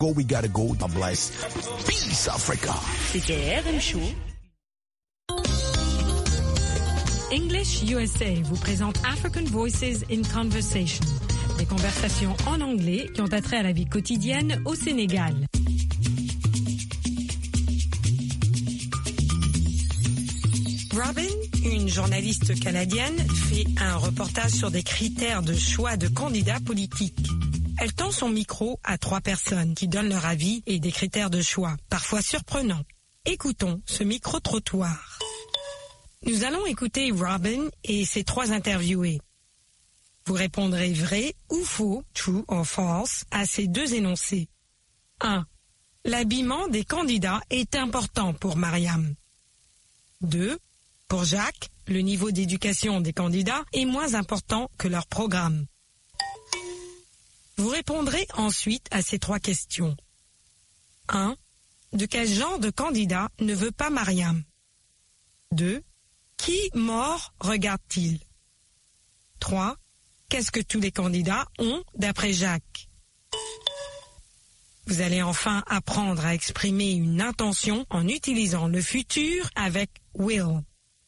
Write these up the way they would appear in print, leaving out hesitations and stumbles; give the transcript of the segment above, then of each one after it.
Go, we gotta go. God bless. Peace, Africa. C'était RM Show. English USA vous présente African Voices in Conversation, des conversations en anglais qui ont attrait à la vie quotidienne au Sénégal. Robin, une journaliste canadienne, fait un reportage sur des critères de choix de candidats politiques. Elle tend son micro à 3 personnes qui donnent leur avis et des critères de choix, parfois surprenants. Écoutons ce micro-trottoir. Nous allons écouter Robin et ses 3 interviewés. Vous répondrez vrai ou faux, true or false, à ces 2 énoncés. 1. L'habillement des candidats est important pour Mariam. 2. Pour Jacques, le niveau d'éducation des candidats est moins important que leur programme. Vous répondrez ensuite à ces 3 questions. 1. De quel genre de candidat ne veut pas Mariam? 2. Qui mort regarde-t-il? 3. Qu'est-ce que tous les candidats ont d'après Jacques? Vous allez enfin apprendre à exprimer une intention en utilisant le futur avec will.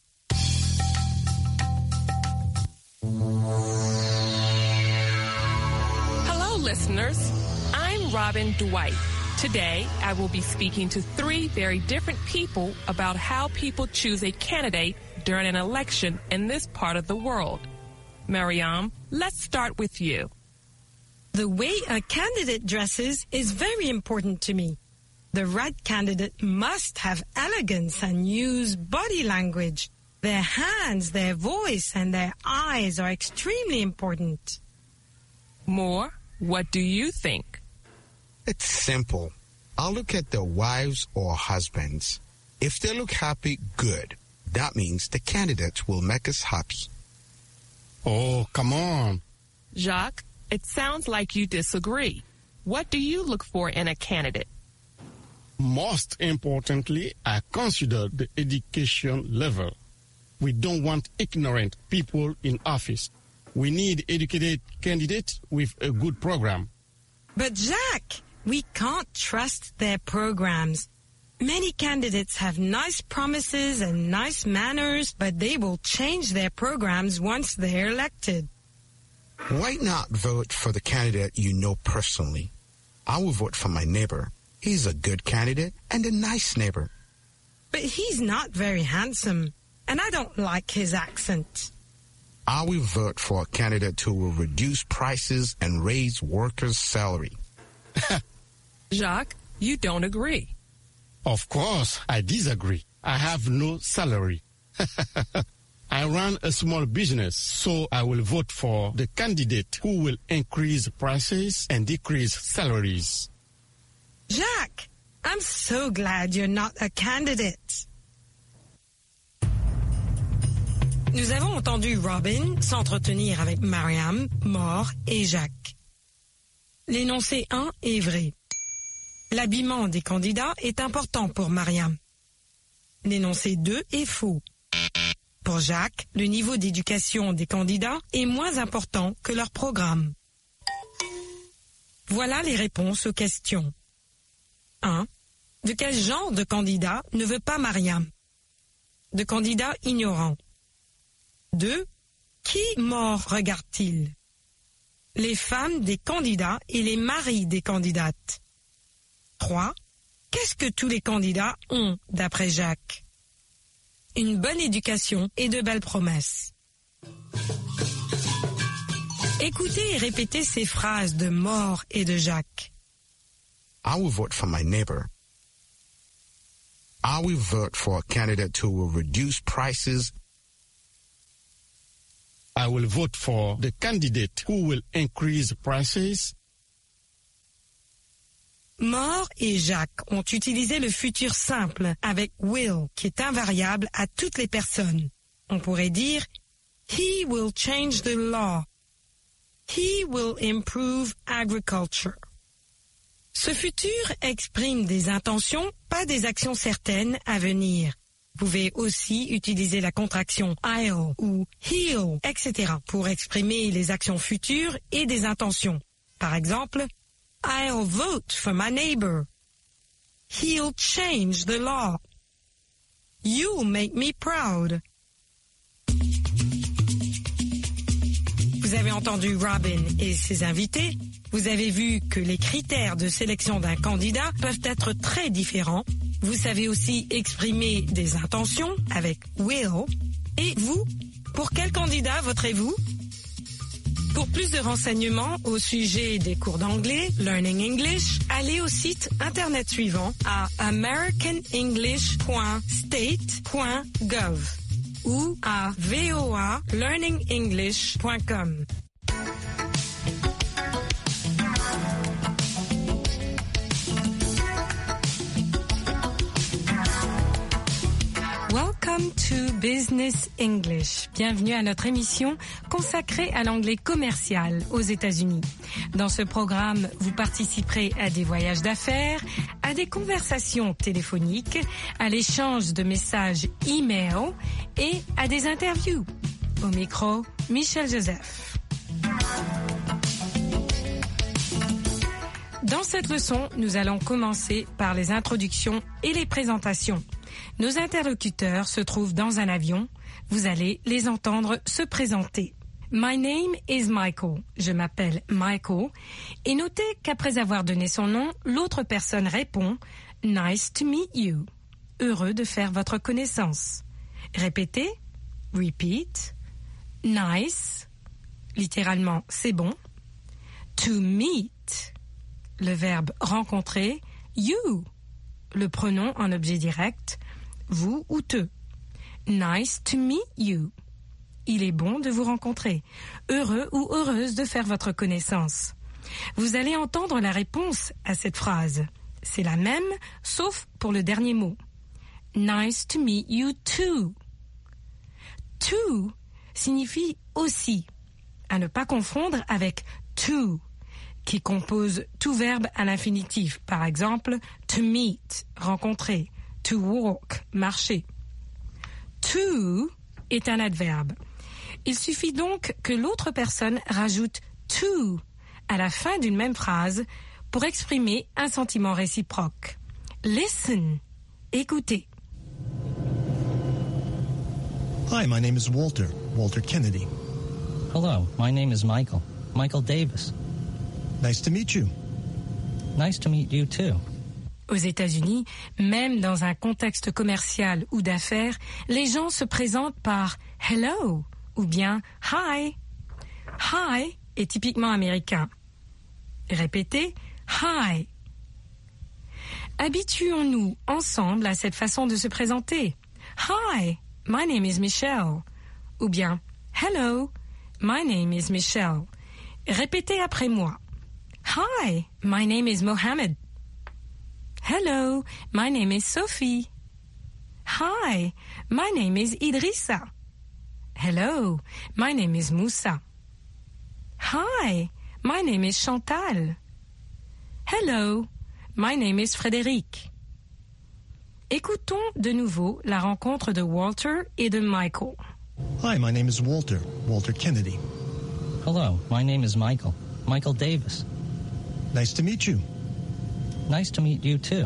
Hello, listeners. I'm Robin Dwight. Today, I will be speaking to 3 very different people about how people choose a candidate during an election in this part of the world. Mariam, let's start with you. The way a candidate dresses is very important to me. The right candidate must have elegance and use body language. Their hands, their voice, and their eyes are extremely important. Moore, what do you think? It's simple. I'll look at their wives or husbands. If they look happy, good. That means the candidate will make us happy. Oh, come on. Jacques, it sounds like you disagree. What do you look for in a candidate? Most importantly, I consider the education level. We don't want ignorant people in office. We need educated candidates with a good program. But Jacques, we can't trust their programs. Many candidates have nice promises and nice manners, but they will change their programs once they're elected. Why not vote for the candidate you know personally? I will vote for my neighbor. He's a good candidate and a nice neighbor. But he's not very handsome, and I don't like his accent. I will vote for a candidate who will reduce prices and raise workers' salary. Jacques, you don't agree. Of course, I disagree. I have no salary. I run a small business, so I will vote for the candidate who will increase prices and decrease salaries. Jacques, I'm so glad you're not a candidate. Nous avons entendu Robin s'entretenir avec Mariam, Moore et Jacques. L'énoncé 1 est vrai. L'habillement des candidats est important pour Mariam. L'énoncé 2 est faux. Pour Jacques, le niveau d'éducation des candidats est moins important que leur programme. Voilà les réponses aux questions. 1. De quel genre de candidat ne veut pas Mariam? De candidats ignorants. 2. Qui mort regarde-t-il? Les femmes des candidats et les maris des candidates. 3. Qu'est-ce que tous les candidats ont d'après Jacques? Une bonne éducation et de belles promesses. Écoutez et répétez ces phrases de Moore et de Jacques. I will vote for my neighbor. I will vote for a candidate who will reduce prices. I will vote for the candidate who will increase prices. Moore et Jacques ont utilisé le futur simple avec will, qui est invariable à toutes les personnes. On pourrait dire « He will change the law ». « He will improve agriculture ». Ce futur exprime des intentions, pas des actions certaines à venir. Vous pouvez aussi utiliser la contraction I'll ou he'll, etc. pour exprimer les actions futures et des intentions. Par exemple, I'll vote for my neighbor. He'll change the law. You'll make me proud. Vous avez entendu Robin et ses invités. Vous avez vu que les critères de sélection d'un candidat peuvent être très différents. Vous savez aussi exprimer des intentions avec will. Et vous, pour quel candidat voterez-vous? Pour plus de renseignements au sujet des cours d'anglais, Learning English, allez au site internet suivant à americanenglish.state.gov ou à voalearningenglish.com. Welcome to Business English. Bienvenue à notre émission consacrée à l'anglais commercial aux États-Unis. Dans ce programme, vous participerez à des voyages d'affaires, à des conversations téléphoniques, à l'échange de messages e-mail et à des interviews. Au micro, Michel Joseph. Dans cette leçon, nous allons commencer par les introductions et les présentations. Nos interlocuteurs se trouvent dans un avion. Vous allez les entendre se présenter. My name is Michael. Je m'appelle Michael. Et notez qu'après avoir donné son nom, l'autre personne répond « Nice to meet you ». Heureux de faire votre connaissance. Répétez. Repeat. Nice. Littéralement, c'est bon. To meet. Le verbe rencontrer. You. Le pronom en objet direct. Vous ou te. Nice to meet you. Il est bon de vous rencontrer. Heureux ou heureuse de faire votre connaissance. Vous allez entendre la réponse à cette phrase. C'est la même, sauf pour le dernier mot. Nice to meet you too. To signifie aussi, à ne pas confondre avec to, qui compose tout verbe à l'infinitif. Par exemple, to meet, rencontrer. To walk, marcher. To est un adverbe. Il suffit donc que l'autre personne rajoute to à la fin d'une même phrase pour exprimer un sentiment réciproque. Listen, écoutez. Hi, my name is Walter Kennedy. Hello, my name is Michael Davis. Nice to meet you. Nice to meet you too. Aux États-Unis, même dans un contexte commercial ou d'affaires, les gens se présentent par « hello » ou bien « hi ». « Hi » est typiquement américain. Répétez « hi ». Habituons-nous ensemble à cette façon de se présenter. « Hi, my name is Michelle » ou bien « hello, my name is Michelle ». Répétez après moi. « Hi, my name is Mohammed ». Hello, my name is Sophie. Hi, my name is Idrissa. Hello, my name is Moussa. Hi, my name is Chantal. Hello, my name is Frédéric. Écoutons de nouveau la rencontre de Walter et de Michael. Hi, my name is Walter Kennedy. Hello, my name is Michael Davis. Nice to meet you. Nice to meet you too.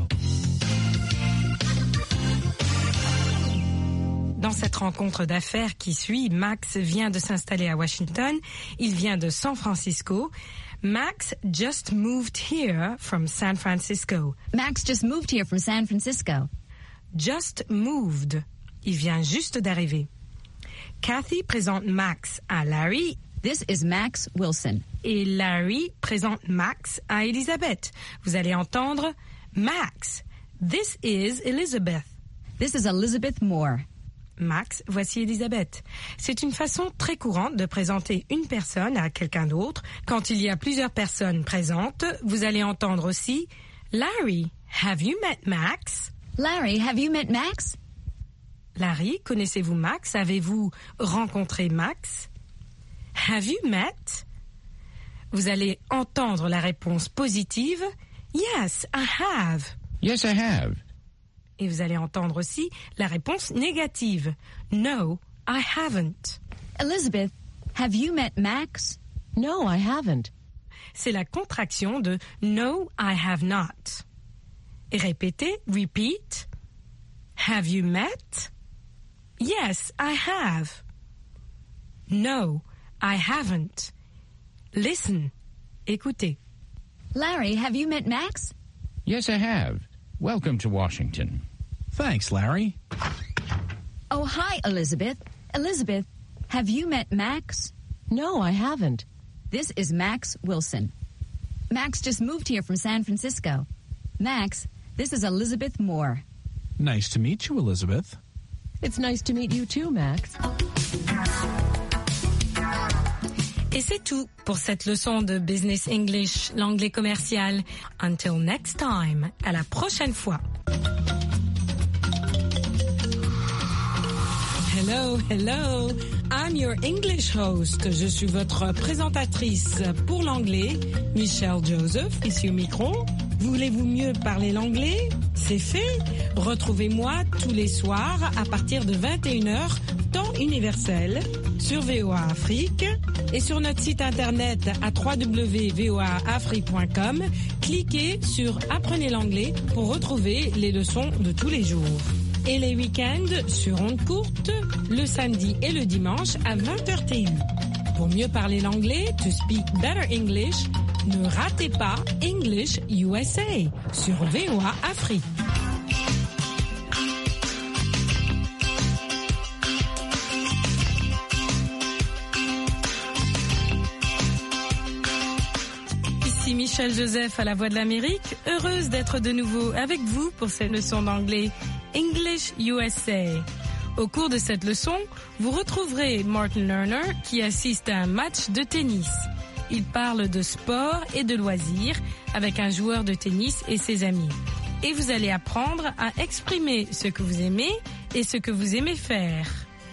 Dans cette rencontre d'affaires qui suit, Max vient de s'installer à Washington. Il vient de San Francisco. Max just moved here from San Francisco. Max just moved here from San Francisco. Just moved. Il vient juste d'arriver. Kathy présente Max à Larry. This is Max Wilson. Et Larry présente Max à Elizabeth. Vous allez entendre Max. This is Elizabeth. This is Elizabeth Moore. Max, voici Elizabeth. C'est une façon très courante de présenter une personne à quelqu'un d'autre. Quand il y a plusieurs personnes présentes, vous allez entendre aussi Larry, have you met Max? Larry, have you met Max? Larry, connaissez-vous Max? Avez-vous rencontré Max? Have you met? Vous allez entendre la réponse positive. Yes, I have. Yes, I have. Et vous allez entendre aussi la réponse négative. No, I haven't. Elizabeth, have you met Max? No, I haven't. c'est la contraction de No, I have not. Et répétez, repeat. Have you met? Yes, I have. No, I haven't. Listen. Écoutez. Larry, have you met Max? Yes, I have. Welcome to Washington. Thanks, Larry. Oh, hi, Elizabeth. Elizabeth, have you met Max? No, I haven't. This is Max Wilson. Max just moved here from San Francisco. Max, this is Elizabeth Moore. Nice to meet you, Elizabeth. It's nice to meet you too, Max. Et c'est tout pour cette leçon de Business English, l'anglais commercial. Until next time, à la prochaine fois. Hello, hello. I'm your English host. Je suis votre présentatrice pour l'anglais, Michelle Joseph, ici au micro. Voulez-vous mieux parler l'anglais? C'est fait. Retrouvez-moi tous les soirs à partir de 21h, temps universel, sur VOA Afrique et sur notre site internet à www.voaafrique.com. Cliquez sur Apprenez l'anglais pour retrouver les leçons de tous les jours. Et les week-ends sur ondes courtes, le samedi et le dimanche à 20h TU. Pour mieux parler l'anglais, to speak better English, ne ratez pas English USA sur VOA Afrique. Ici Michelle Joseph à la Voix de l'Amérique, heureuse d'être de nouveau avec vous pour cette leçon d'anglais English USA. Au cours de cette leçon, vous retrouverez Martin Lerner qui assiste à un match de tennis. Il parle de sport et de loisirs avec un joueur de tennis et ses amis. Et vous allez apprendre à exprimer ce que vous aimez et ce que vous aimez faire.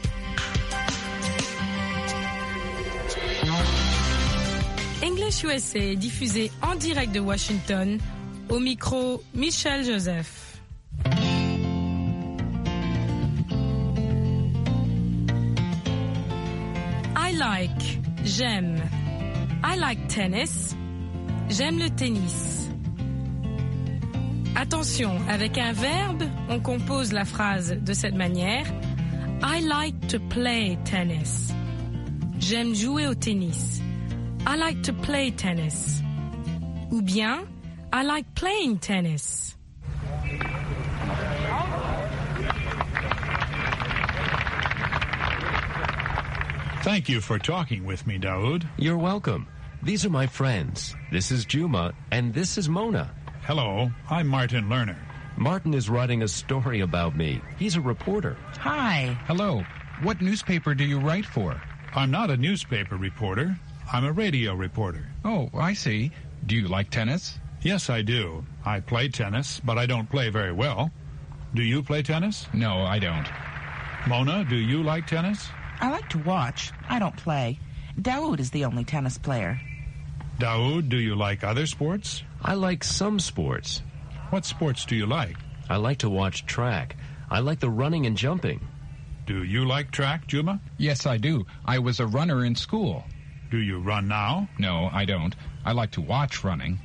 English USA est diffusé en direct de Washington. Au micro, Michelle Joseph. I like, j'aime. I like tennis. J'aime le tennis. Attention, avec un verbe, on compose la phrase de cette manière. I like to play tennis. J'aime jouer au tennis. I like to play tennis. Ou bien, I like playing tennis. Thank you for talking with me, Daoud. You're welcome. These are my friends. This is Juma, and this is Mona. Hello, I'm Martin Lerner. Martin is writing a story about me. He's a reporter. Hi. Hello. What newspaper do you write for? I'm not a newspaper reporter. I'm a radio reporter. Oh, I see. Do you like tennis? Yes, I do. I play tennis, but I don't play very well. Do you play tennis? No, I don't. Mona, do you like tennis? I like to watch. I don't play. Daoud is the only tennis player. Daoud, do you like other sports? I like some sports. What sports do you like? I like to watch track. I like the running and jumping. Do you like track, Juma? Yes, I do. I was a runner in school. Do you run now? No, I don't. I like to watch running.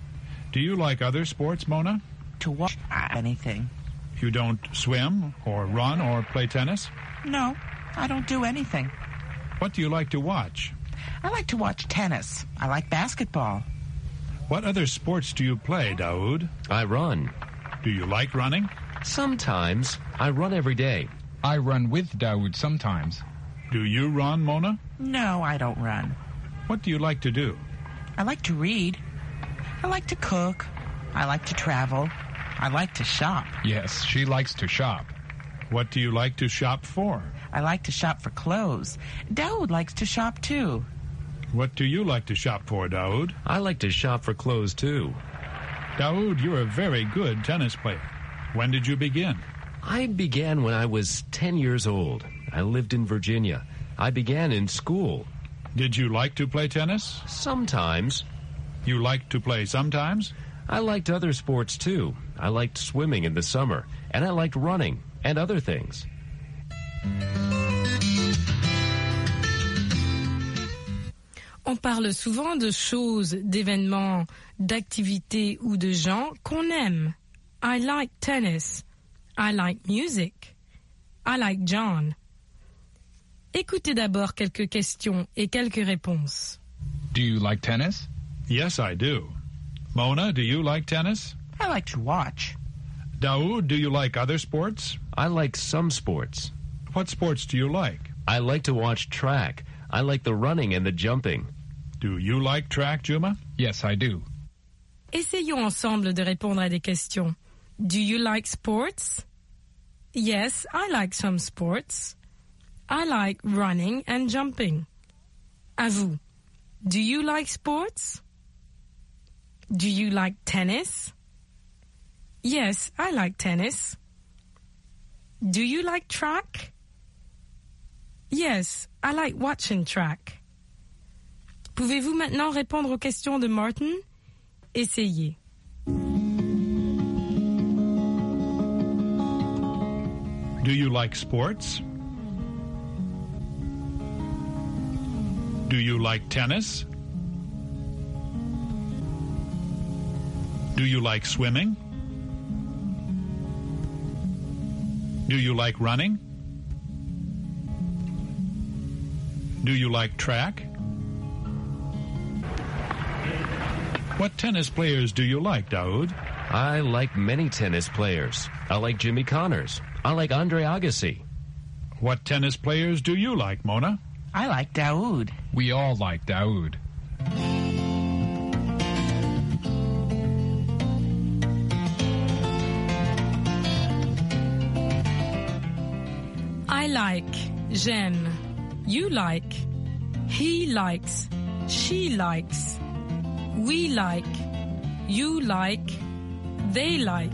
Do you like other sports, Mona? To watch anything. You don't swim or run or play tennis? No, I don't do anything. What do you like to watch? I like to watch tennis. I like basketball. What other sports do you play, Daoud? I run. Do you like running? Sometimes. I run every day. I run with Daoud sometimes. Do you run, Mona? No, I don't run. What do you like to do? I like to read. I like to cook. I like to travel. I like to shop. Yes, she likes to shop. What do you like to shop for? I like to shop for clothes. Daoud likes to shop too. What do you like to shop for, Daoud? I like to shop for clothes too. Daoud, you're a very good tennis player. When did you begin? I began when I was 10 years old. I lived in Virginia. I began in school. Did you like to play tennis? Sometimes. You liked to play sometimes? I liked other sports too. I liked swimming in the summer, and I liked running and other things. On On parle souvent de choses, d'événements, d'activités ou de gens qu'on aime. I like tennis. I like music. I like John. Écoutez d'abord quelques questions et quelques réponses. Do you like tennis? Yes, I do. Mona, do you like tennis? I like to watch. Daoud, do you like other sports? I like some sports. What sports do you like? I like to watch track. I like the running and the jumping. Do you like track, Juma? Yes, I do. Essayons ensemble de répondre à des questions. Do you like sports? Yes, I like some sports. I like running and jumping. À vous. Do you like sports? Do you like tennis? Yes, I like tennis. Do you like track? Yes, I like watching track. Pouvez-vous maintenant répondre aux questions de Martin? Essayez. Do you like sports? Do you like tennis? Do you like swimming? Do you like running? Do you like track? What tennis players do you like, Daoud? I like many tennis players. I like Jimmy Connors. I like Andre Agassi. What tennis players do you like, Mona? I like Daoud. We all like Daoud. I like, j'aime, you like, he likes, she likes, we like, you like, they like.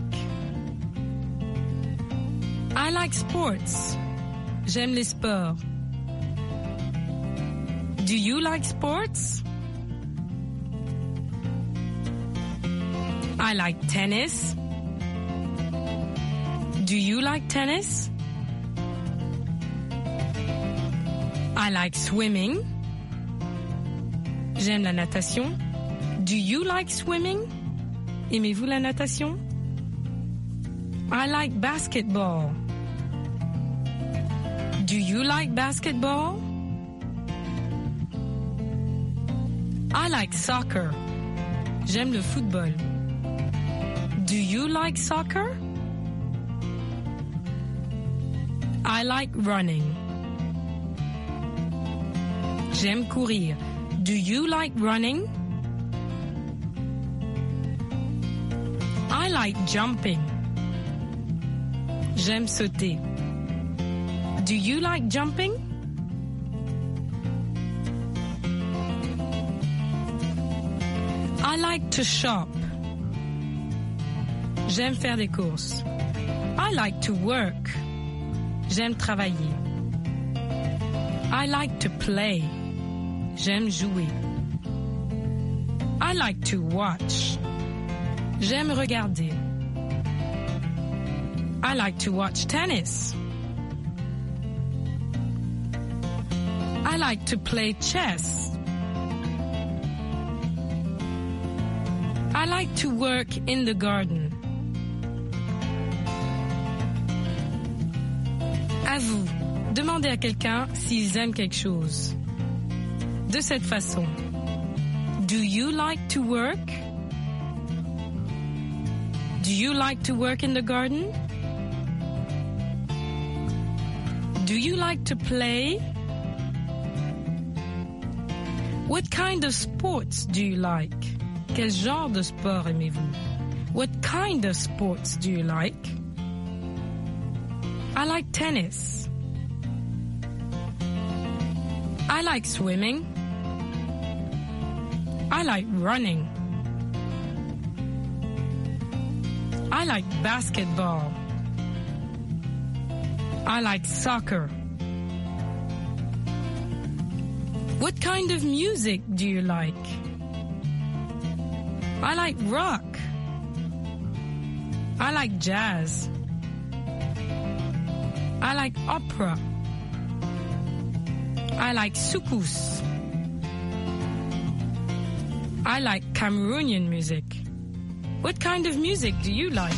I like sports. J'aime les sports. Do you like sports? I like tennis. Do you like tennis? I like swimming. J'aime la natation. Do you like swimming? Aimez-vous la natation? I like basketball. Do you like basketball? I like soccer. J'aime le football. Do you like soccer? I like running. J'aime courir. Do you like running? I like jumping. J'aime sauter. Do you like jumping? I like to shop. J'aime faire des courses. I like to work. J'aime travailler. I like to play. J'aime jouer. I like to watch. J'aime regarder. I like to watch tennis. I like to play chess. I like to work in the garden. À vous, demandez à quelqu'un s'ils aiment quelque chose. De cette façon. Do you like to work? Do you like to work in the garden? Do you like to play? What kind of sports do you like? Quel genre de sport aimez-vous? What kind of sports do you like? I like tennis. I like swimming. I like running. I like basketball. I like soccer. What kind of music do you like? I like rock. I like jazz. I like opera. I like soukous. I like Cameroonian music. What kind of music do you like?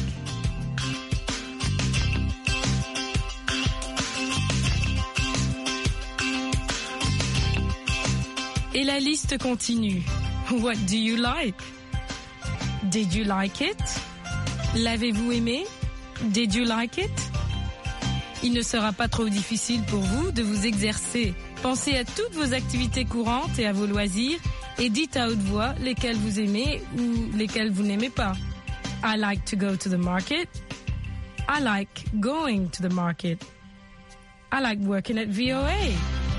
Et la liste continue. What do you like? Did you like it? L'avez-vous aimé? Did you like it? Il ne sera pas trop difficile pour vous de vous exercer. Pensez à toutes vos activités courantes et à vos loisirs et dites à haute voix lesquelles vous aimez ou lesquelles vous n'aimez pas. I like to go to the market. I like going to the market. I like working at VOA.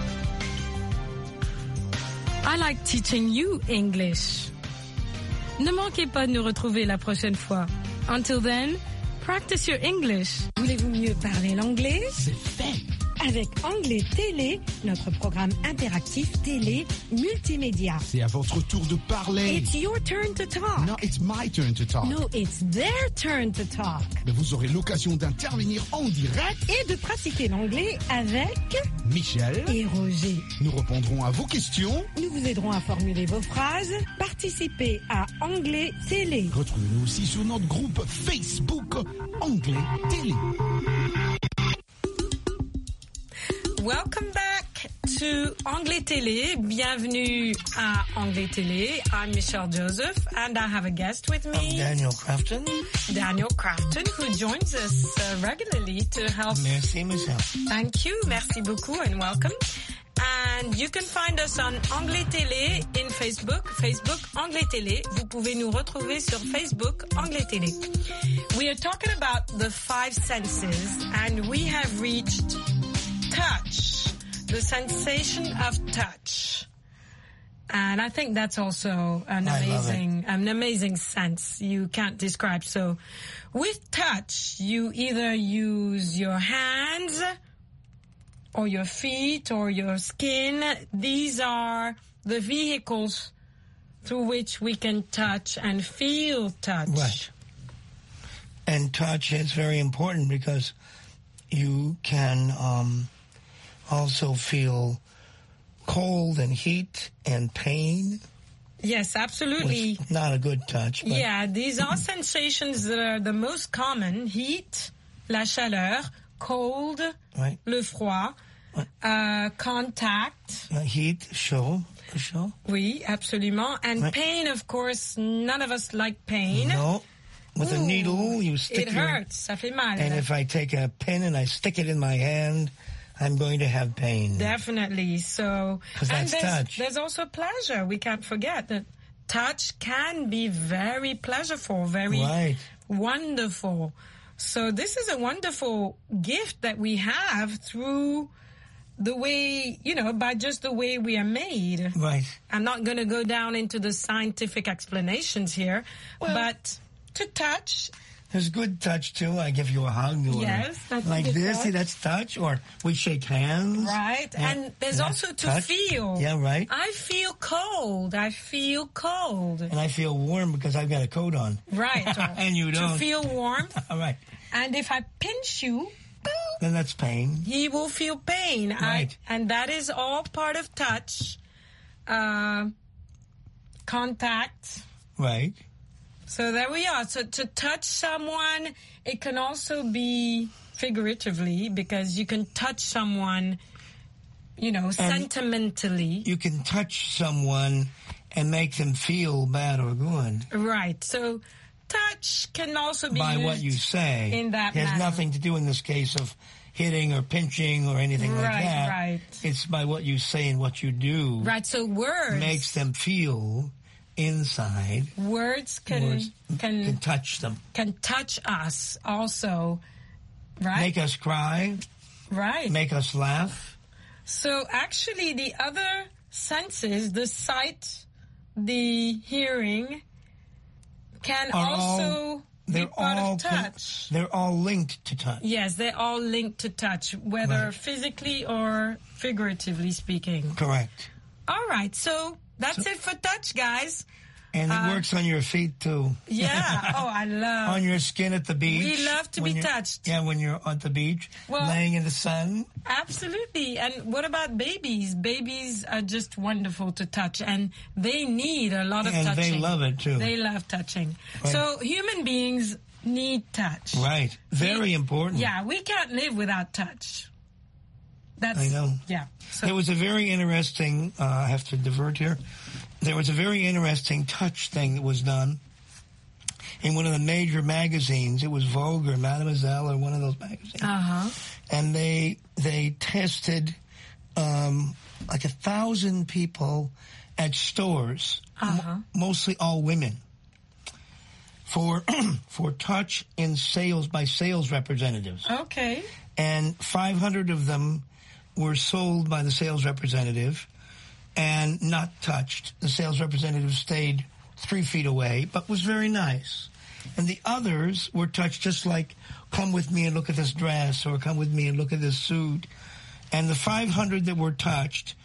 I like teaching you English. Ne manquez pas de nous retrouver la prochaine fois. Until then, practice your English. Voulez-vous mieux parler l'anglais? C'est fait. Avec Anglais Télé, notre programme interactif télé multimédia. C'est à votre tour de parler. It's your turn to talk. No, it's my turn to talk. No, it's their turn to talk. Mais vous aurez l'occasion d'intervenir en direct et de pratiquer l'anglais avec Michel et Roger. Nous répondrons à vos questions. Nous vous aiderons à formuler vos phrases. Participez à Anglais Télé. Retrouvez-nous aussi sur notre groupe Facebook Anglais Télé. Welcome back to Anglais Télé. Bienvenue à Anglais Télé. I'm Michelle Joseph and I have a guest with me. I'm Daniel Crafton. Daniel Crafton, who joins us regularly to help. Merci, Michelle. Thank you. Merci beaucoup and welcome. And you can find us on Anglais Télé in Facebook. Facebook Anglais Télé. Vous pouvez nous retrouver sur Facebook Anglais Télé. We are talking about the 5 senses and we have reached touch, the sensation of touch. And I think that's also an amazing sense you can't describe. So with touch, you either use your hands or your feet or your skin. These are the vehicles through which we can touch and feel touch. Right. And touch is very important because you can also feel cold and heat and pain. Yes, absolutely. Not a good touch. But yeah, these are sensations that are the most common. Heat, la chaleur, cold, right. Le froid, contact. Heat, chaud. Oui, absolument. And right. Pain, of course, none of us like pain. No. With a needle, you stick it hurts. Ça fait mal. And if I take a pin and I stick it in my hand, I'm going to have pain. Definitely. So, and touch. There's also pleasure. We can't forget that touch can be very pleasurable, very right. wonderful. So this is a wonderful gift that we have through the way, by just the way we are made. Right. I'm not going to go down into the scientific explanations here, but to touch. There's good touch, too. I give you a hug. Yes, that's like this. Touch. See, that's touch. Or we shake hands. Right. And there's also to touch. feel. Yeah, right. I feel cold. And I feel warm because I've got a coat on. Right. And you don't. To feel warmth. All right. And if I pinch you, then that's pain. You will feel pain. Right. And that is all part of touch. Contact. Right. So there we are. So to touch someone, it can also be figuratively because you can touch someone, sentimentally. You can touch someone and make them feel bad or good. Right. So touch can also be by used what you say. In that it has manner. Nothing to do in this case of hitting or pinching or anything like that. Right. It's by what you say and what you do. Right. So words makes them feel inside. Words can touch them. Can touch us also, right? Make us cry. Right. Make us laugh. So actually the other senses, the sight, the hearing, can also be part of touch. They're all linked to touch. Yes, they're all linked to touch, whether physically or figuratively speaking. Correct. All right, so that's it for touch, guys. And it works on your feet, too. Yeah. Oh, I love. On your skin at the beach. We love to be touched. Yeah, when you're at the beach, laying in the sun. Absolutely. And what about babies? Babies are just wonderful to touch, and they need a lot of touching. And they love it, too. They love touching. Right. So human beings need touch. Right. Very important. Yeah, we can't live without touch. I know. Yeah. So. There was a very interesting, I have to divert here. There was a very interesting touch thing that was done in one of the major magazines. It was Vogue or Mademoiselle or one of those magazines. Uh-huh. And they tested like 1,000 people at stores, mostly all women, for touch in sales by sales representatives. Okay. And 500 of them were sold by the sales representative and not touched. The sales representative stayed 3 feet away, but was very nice. And the others were touched just like, come with me and look at this dress, or come with me and look at this suit. And the 500 that were touched,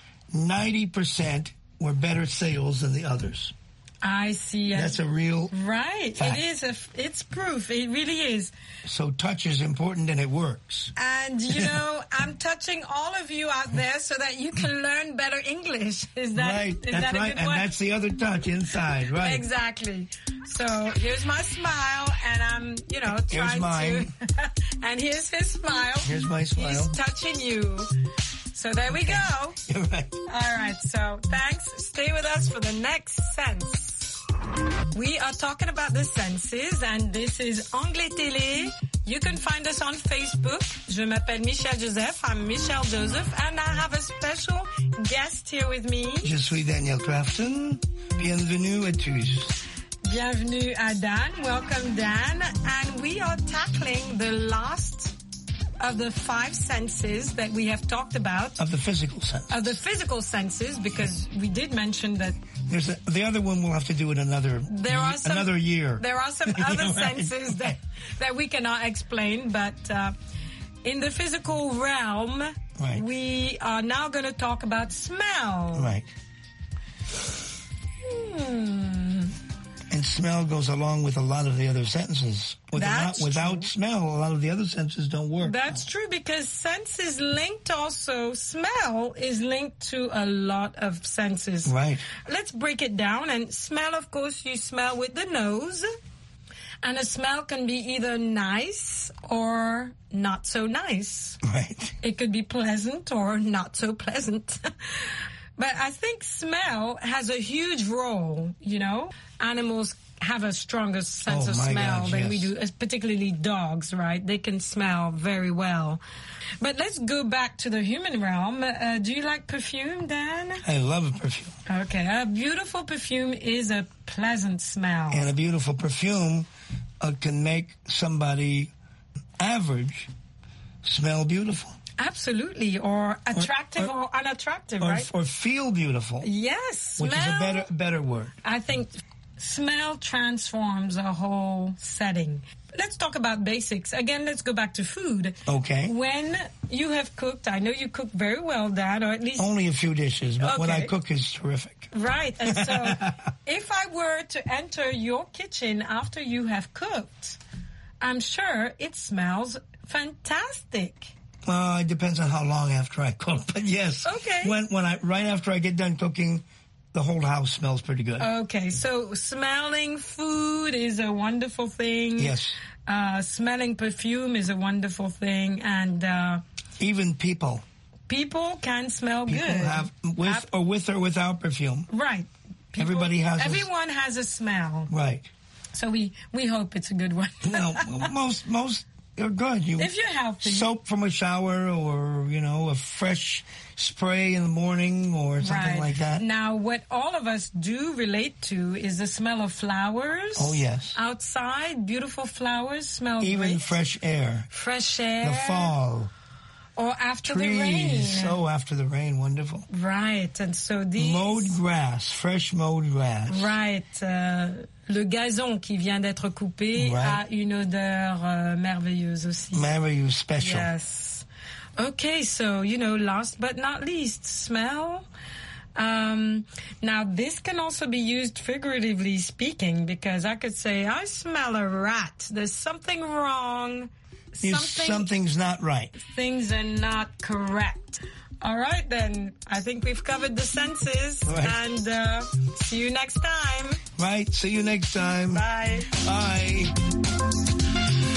90% were better sales than the others. I see. That's a real right. fact. It is. It's proof. It really is. So touch is important and it works. And I'm touching all of you out there so that you can learn better English. Is that right? Is that's that a right. good one? And that's the other touch inside, right? Exactly. So here's my smile, and I'm trying mine. to. And here's his smile. Here's my smile. He's touching you. So there we go. You're right. All right. So thanks. Stay with us for the next sense. We are talking about the senses, and this is Anglais Télé. You can find us on Facebook. Je m'appelle Michelle Joseph. I'm Michelle Joseph, and I have a special guest here with me. Je suis Daniel Crafton. Bienvenue à tous. Bienvenue à Dan. Welcome, Dan. And we are tackling the last of the 5 senses that we have talked about. Of the physical sense. Of the physical senses, because we did mention that the other one we'll have to do in another year. There are some other senses that we cannot explain, but in the physical realm, we are now going to talk about smell. Right. And smell goes along with a lot of the other senses. Without smell, a lot of the other senses don't work. That's true, because sense is linked also. Smell is linked to a lot of senses. Right. Let's break it down. And smell, of course, you smell with the nose. And a smell can be either nice or not so nice. Right. It could be pleasant or not so pleasant. But I think smell has a huge role, Animals have a stronger sense of smell than we do, particularly dogs, right? They can smell very well. But let's go back to the human realm. Do you like perfume, Dan? I love perfume. Okay. A beautiful perfume is a pleasant smell. And a beautiful perfume can make somebody average smell beautiful. Absolutely, or attractive or unattractive, right? Or feel beautiful. Yes, which is a better word. I think smell transforms a whole setting. Let's talk about basics. Again, let's go back to food. Okay. When you have cooked, I know you cook very well, Dad, or at least... Only a few dishes, but what I cook is terrific. Right, and so if I were to enter your kitchen after you have cooked, I'm sure it smells fantastic. It depends on how long after I cook, but yes. Okay. Right after I get done cooking, the whole house smells pretty good. Okay, so smelling food is a wonderful thing. Yes. Smelling perfume is a wonderful thing, and even people. People can smell good. People have with or without perfume. Right. Everyone has a smell. Right. So we hope it's a good one. Well, most are good. If you're healthy. Soap from a shower, or a fresh spray in the morning, or something like that. Now, what all of us do relate to is the smell of flowers. Oh, yes. Outside, beautiful flowers smell even great. fresh air. Fresh air. The fall. Or after Trees. the rain. So after the rain, wonderful. Right, and so these... Mowed grass, fresh mowed grass. Right. Le gazon qui vient d'être coupé a une odeur merveilleuse aussi. Merveilleuse, special. Yes. Okay, so, last but not least, smell. Now, this can also be used figuratively speaking, because I could say, I smell a rat. There's something wrong. Something's not right. Things are not correct. All right, then. I think we've covered the senses. Right. And see you next time. Right. See you next time. Bye. Bye.